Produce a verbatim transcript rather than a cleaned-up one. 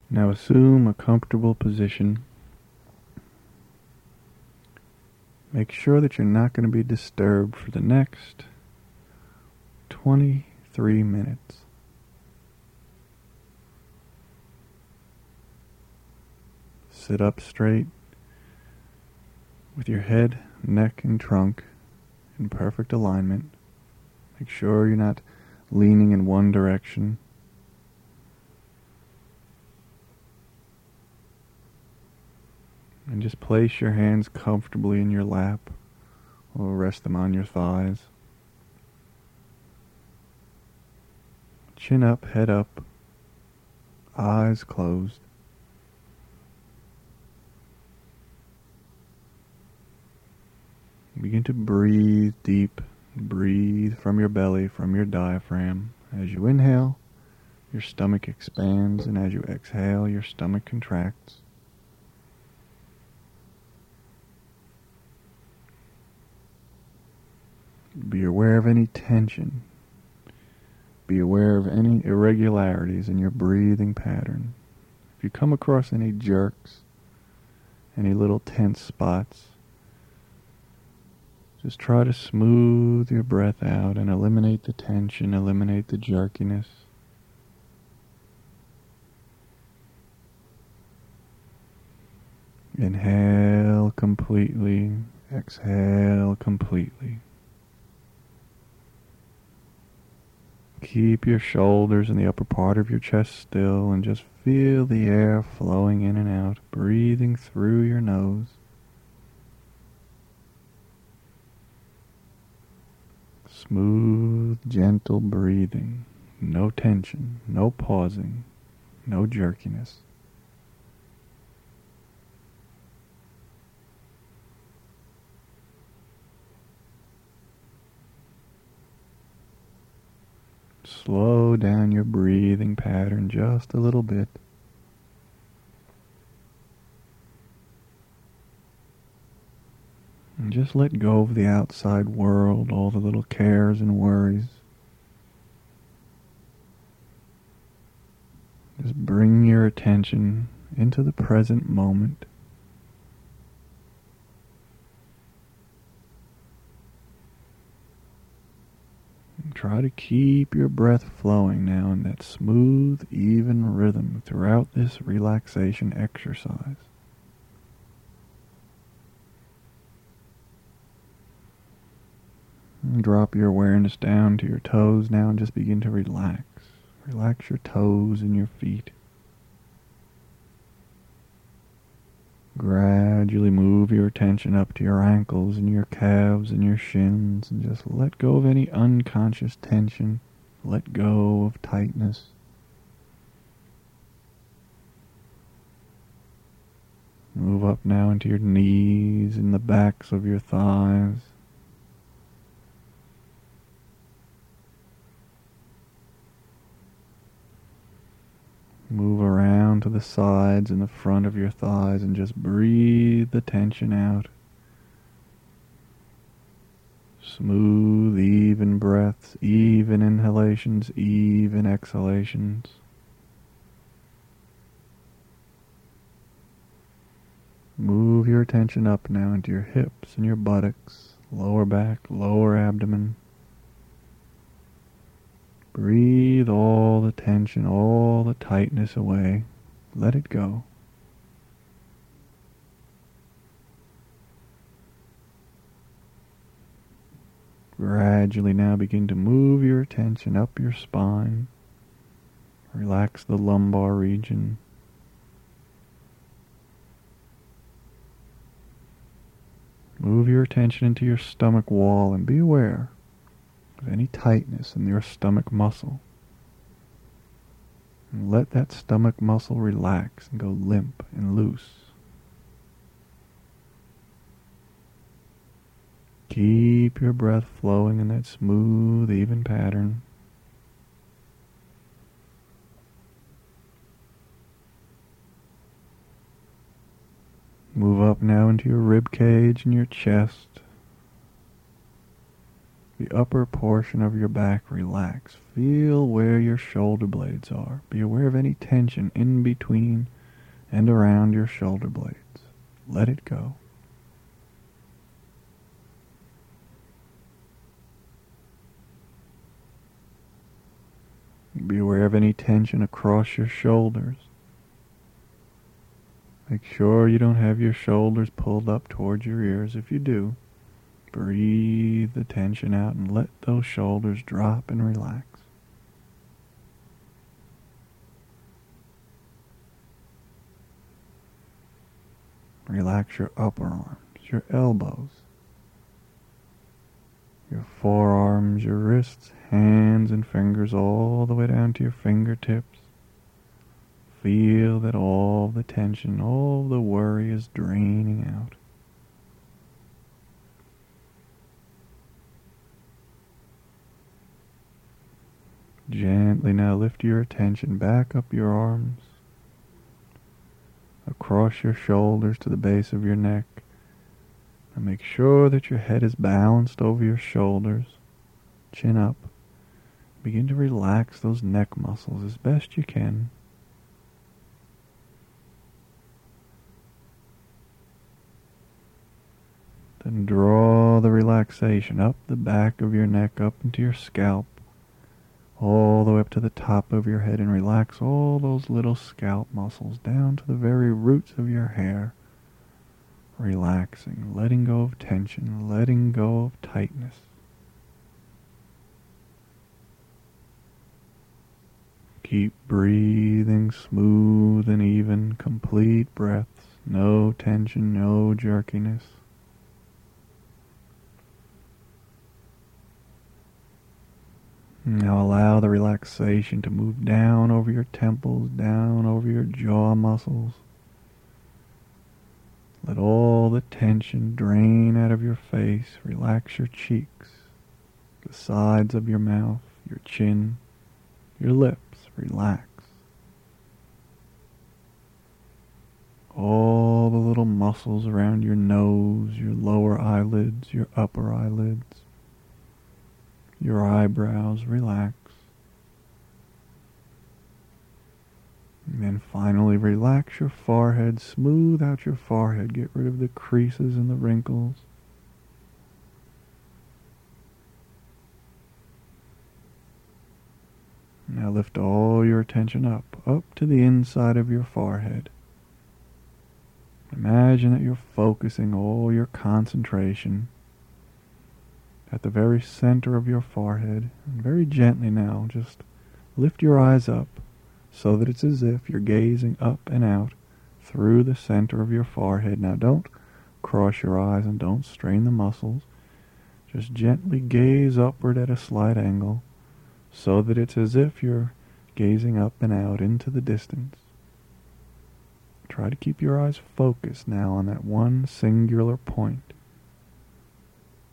Now assume a comfortable position. Make sure that you're not going to be disturbed for the next twenty-three minutes. Sit up straight with your head, neck, and trunk in perfect alignment. Make sure you're not leaning in one direction. And just place your hands comfortably in your lap or rest them on your thighs. Chin up, head up, eyes closed. Begin to breathe deep. Breathe from your belly, from your diaphragm. As you inhale, your stomach expands, and as you exhale, your stomach contracts. Be aware of any tension. Be aware of any irregularities in your breathing pattern. If you come across any jerks, any little tense spots, just try to smooth your breath out and eliminate the tension, eliminate the jerkiness. Inhale completely, exhale completely. Keep your shoulders and the upper part of your chest still and just feel the air flowing in and out, breathing through your nose. Smooth, gentle breathing. No tension, no pausing, no jerkiness. Slow down your breathing pattern just a little bit. And just let go of the outside world, all the little cares and worries. Just bring your attention into the present moment. And try to keep your breath flowing now in that smooth, even rhythm throughout this relaxation exercise. And drop your awareness down to your toes now and just begin to relax. Relax your toes and your feet. Gradually move your attention up to your ankles and your calves and your shins and just let go of any unconscious tension. Let go of tightness. Move up now into your knees and the backs of your thighs. Move around to the sides and the front of your thighs and just breathe the tension out. Smooth, even breaths, even inhalations, even exhalations. Move your attention up now into your hips and your buttocks, lower back, lower abdomen. Breathe all the tension, all the tightness away. Let it go. Gradually now begin to move your attention up your spine. Relax the lumbar region. Move your attention into your stomach wall and be aware of any tightness in your stomach muscle. And let that stomach muscle relax and go limp and loose. Keep your breath flowing in that smooth, even pattern. Move up now into your rib cage and your chest. The upper portion of your back relax. Feel where your shoulder blades are. Be aware of any tension in between and around your shoulder blades. Let it go. Be aware of any tension across your shoulders. Make sure you don't have your shoulders pulled up towards your ears. If you do, breathe the tension out and let those shoulders drop and relax. Relax your upper arms, your elbows, your forearms, your wrists, hands and fingers all the way down to your fingertips. Feel that all the tension, all the worry is draining out. Gently now lift your attention back up your arms, across your shoulders to the base of your neck. And make sure that your head is balanced over your shoulders, chin up. Begin to relax those neck muscles as best you can. Then draw the relaxation up the back of your neck, up into your scalp, all the way up to the top of your head, and relax all those little scalp muscles down to the very roots of your hair. Relaxing, letting go of tension, letting go of tightness. Keep breathing smooth and even, complete breaths, no tension, no jerkiness. Now allow the relaxation to move down over your temples, down over your jaw muscles. Let all the tension drain out of your face. Relax your cheeks, the sides of your mouth, your chin, your lips. Relax. All the little muscles around your nose, your lower eyelids, your upper eyelids, your eyebrows, relax. And then finally relax your forehead, smooth out your forehead, get rid of the creases and the wrinkles. Now lift all your attention up, up to the inside of your forehead. Imagine that you're focusing all your concentration at the very center of your forehead. And very gently now, just lift your eyes up so that it's as if you're gazing up and out through the center of your forehead. Now don't cross your eyes and don't strain the muscles. Just gently gaze upward at a slight angle so that it's as if you're gazing up and out into the distance. Try to keep your eyes focused now on that one singular point.